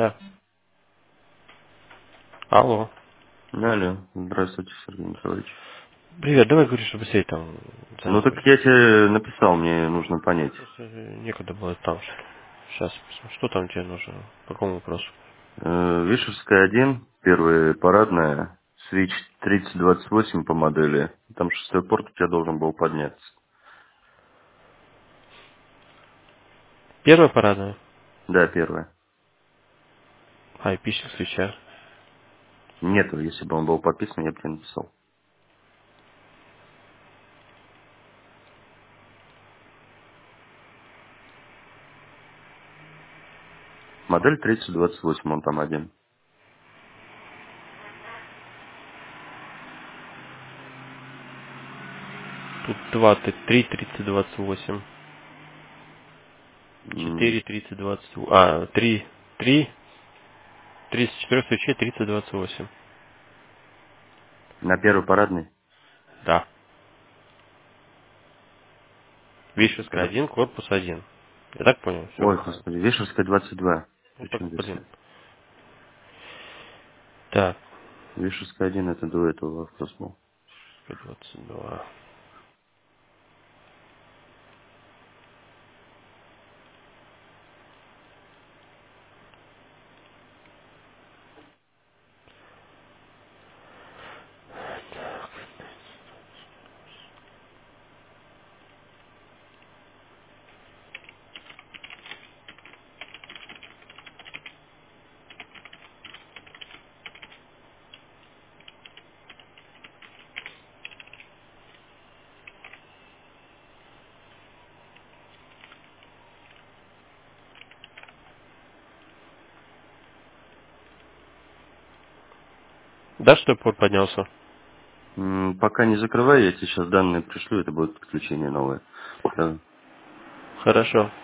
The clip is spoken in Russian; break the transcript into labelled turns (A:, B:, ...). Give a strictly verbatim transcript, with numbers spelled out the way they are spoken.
A: Да. Алло.
B: Алло, здравствуйте, Сергей Николаевич.
A: Привет, давай говори, что быстрее там
B: Ну
A: занят
B: так
A: очень.
B: я тебе написал, мне нужно понять.
A: Просто э, некогда было там. Сейчас, что там тебе нужно? По какому вопросу?
B: Э, Вишевская один, первая парадная, свич тридцать двадцать восемь по модели. Там шестой порт у тебя должен был подняться.
A: Первая парадная?
B: Да, первая.
A: А, и пишет свеча.
B: Нету, если бы он был подписан, я бы тебе написал. Модель тридцать двадцать восемь, он там один.
A: Тут двадцать три, тридцать, двадцать восемь.
B: М,
A: четыре, тридцать, двадцать. А, три, три, тридцать четыре свечей, тридцать, двадцать восемь.
B: На первой парадной?
A: Да. Вишевская
B: Пер-
A: один, корпус один. Я так понял? Все
B: Ой,
A: правильно.
B: господи, Вишевская двадцать два.
A: Ну так,
B: Причем здесь?
A: блин. Так,
B: Вишевская один это до этого вопрос был.
A: двадцать два. Да, что порт поднялся?
B: М, Пока не закрывай, я тебе сейчас данные пришлю, это будет подключение новое. Да.
A: Хорошо.